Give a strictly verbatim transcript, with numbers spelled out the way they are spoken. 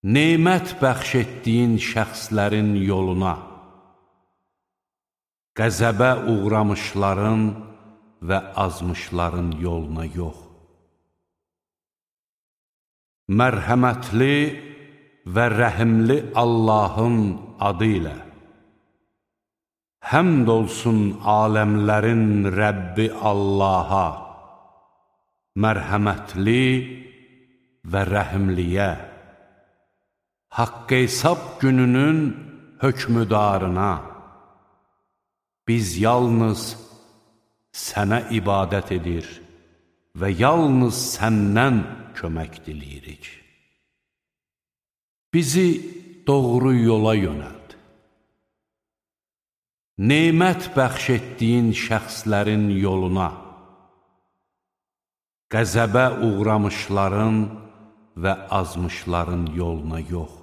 nemət bəxş etdiyin şəxslərin yoluna, qəzəbə uğramışların və azmışların yoluna yox. Mərhəmətli və rəhimli Allahın adı ilə, həmd olsun aləmlərin Rəbbi Allaha, mərhəmətli və rəhimliyə, haqq hesab gününün hökmüdarına, biz yalnız sənə ibadət edir və yalnız səndən kömək diləyirik. Bizi doğru yola yönəld. Nemət bəxş etdiyin şəxslərin yoluna, qəzəbə uğramışların və azmışların yoluna yox.